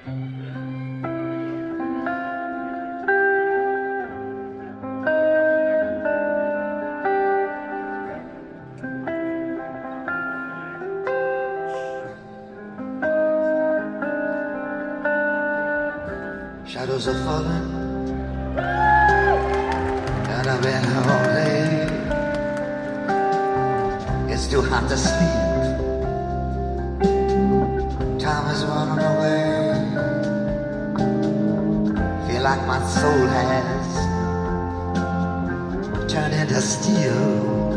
Shadows are falling, and I've been here all day. It's too hot to sleep. Time is running away. Feel like my soul has turned into steel.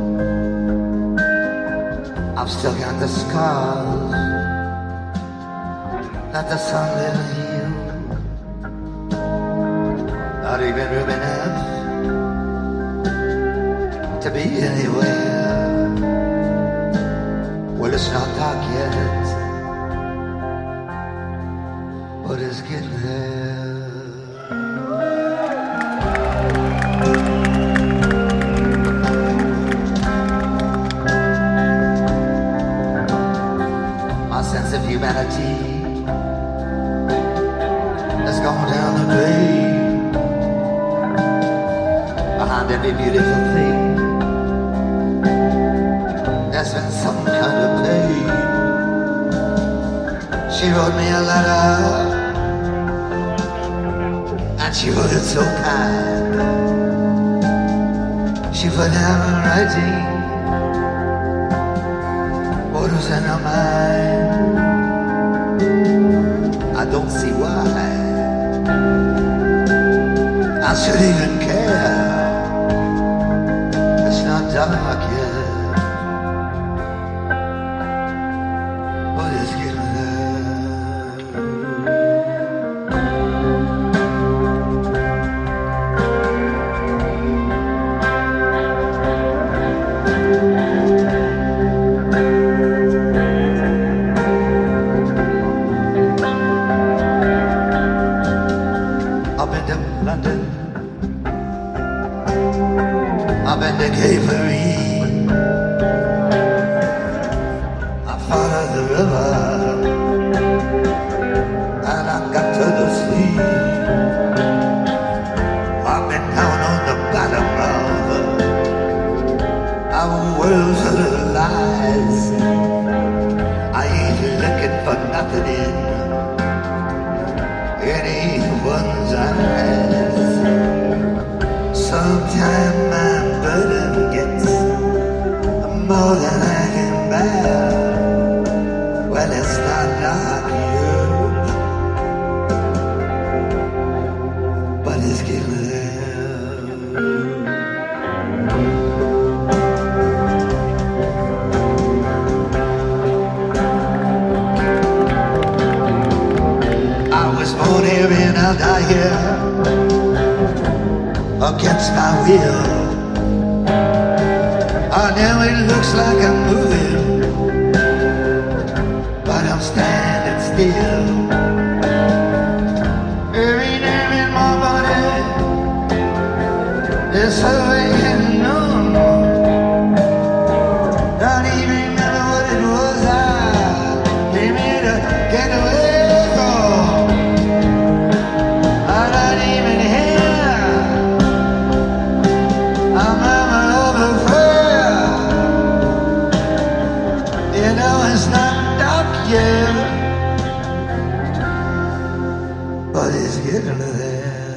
I've still got the scars that the sun will heal. Not even room enough to be anywhere. Well, it's not dark yet, but it's getting there. My sense of humanity has gone down the drain. Behind every beautiful thing, there's been some kind of pain. She wrote me a letter, and she wrote it so kind. She put down in writing what was in her mind. I don't see why I should even care. It's not dark yet, but it's getting there. I've been to London, I've been to Capery, I followed the river, and I got to the sea. I've been down on the bottom of our world's little lies. I ain't looking for nothing in anyone's eyes. Sometimes my burden gets more than I can bear. Well, it's not dark yet, but it's getting there. I was born here and I'll die here, against my will. I know it looks like I'm moving, but I'm standing still. Every nerve in my body is hurrying on. Don't even remember what it was I came here to get away from. I'm not even here. I'm over prayer. You know it's not dark yet, but it's getting there.